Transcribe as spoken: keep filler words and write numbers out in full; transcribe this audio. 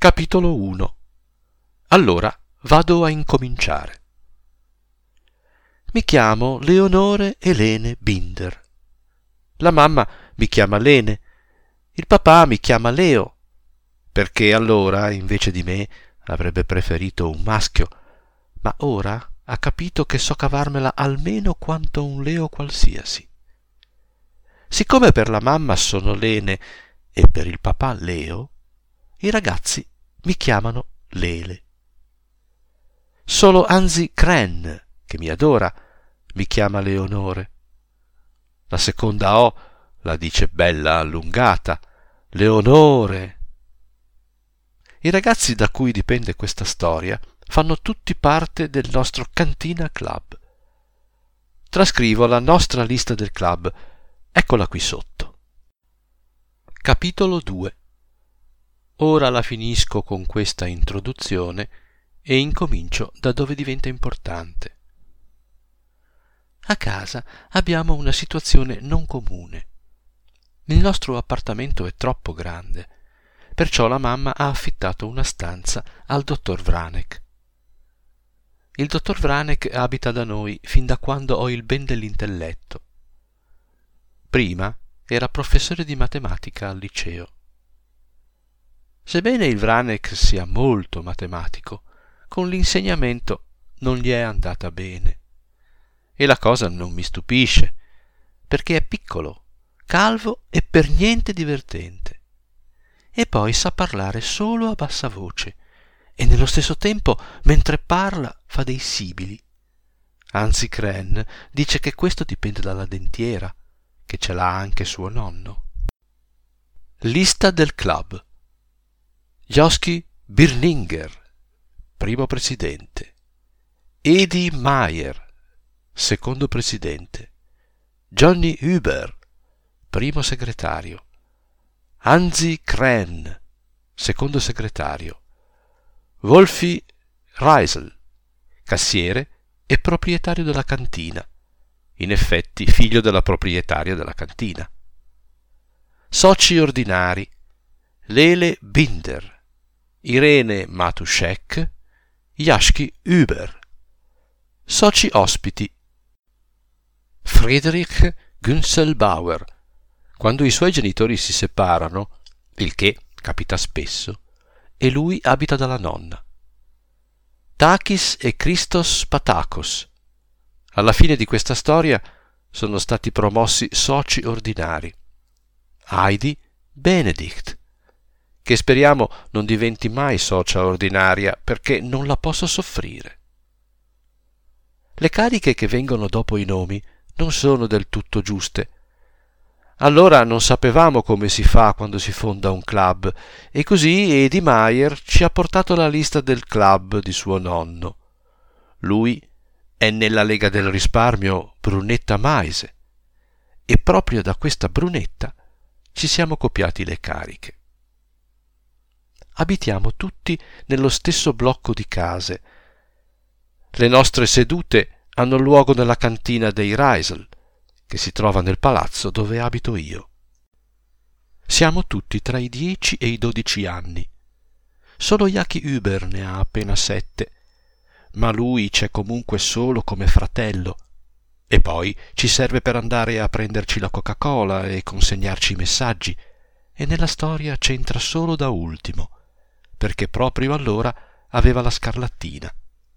Capitolo uno. Allora vado a incominciare. Mi chiamo Leonore Elene Binder. La mamma mi chiama Lene, il papà mi chiama Leo, perché allora, invece di me, avrebbe preferito un maschio, ma ora ha capito che so cavarmela almeno quanto un Leo qualsiasi. Siccome per la mamma sono Lene e per il papà Leo, i ragazzi mi chiamano Lele. Solo Hansi Kren, che mi adora, mi chiama Leonore. La seconda O la dice bella allungata, Leonore. I ragazzi da cui dipende questa storia fanno tutti parte del nostro Cantina Club. Trascrivo la nostra lista del club, eccola qui sotto. Capitolo due. Ora la finisco con questa introduzione e incomincio da dove diventa importante. A casa abbiamo una situazione non comune. Il nostro appartamento è troppo grande, perciò la mamma ha affittato una stanza al dottor Vranek. Il dottor Vranek abita da noi fin da quando ho il ben dell'intelletto. Prima era professore di matematica al liceo. Sebbene il Vranek sia molto matematico, con l'insegnamento non gli è andata bene. E la cosa non mi stupisce, perché è piccolo, calvo e per niente divertente. E poi sa parlare solo a bassa voce, e nello stesso tempo, mentre parla, fa dei sibili. Hansi Kren dice che questo dipende dalla dentiera, che ce l'ha anche suo nonno. Lista del club. Joschka Birninger, primo presidente. Edi Meyer, secondo presidente. Johnny Huber, primo segretario. Hansi Kren, secondo segretario. Wolfi Reisel, cassiere e proprietario della cantina, in effetti figlio della proprietaria della cantina. Soci ordinari: Lele Binder, Irene Matuszek, Joschka Huber. Soci ospiti: Friedrich Günzelbauer, quando i suoi genitori si separano, il che capita spesso, e lui abita dalla nonna. Takis e Christos Patakos. Alla fine di questa storia sono stati promossi soci ordinari. Heidi Benedict, che speriamo non diventi mai socia ordinaria perché non la posso soffrire. Le cariche che vengono dopo i nomi non sono del tutto giuste. Allora non sapevamo come si fa quando si fonda un club, e così Edi Meyer ci ha portato la lista del club di suo nonno. Lui è nella Lega del Risparmio Brunetta Maise, e proprio da questa Brunetta ci siamo copiati le cariche. Abitiamo tutti nello stesso blocco di case. Le nostre sedute hanno luogo nella cantina dei Reisel, che si trova nel palazzo dove abito io. Siamo tutti tra i dieci e i dodici anni. Solo Joschka Huber ne ha appena sette, ma lui c'è comunque solo come fratello, e poi ci serve per andare a prenderci la Coca-Cola e consegnarci i messaggi, e nella storia c'entra solo da ultimo, perché proprio allora aveva la scarlattina.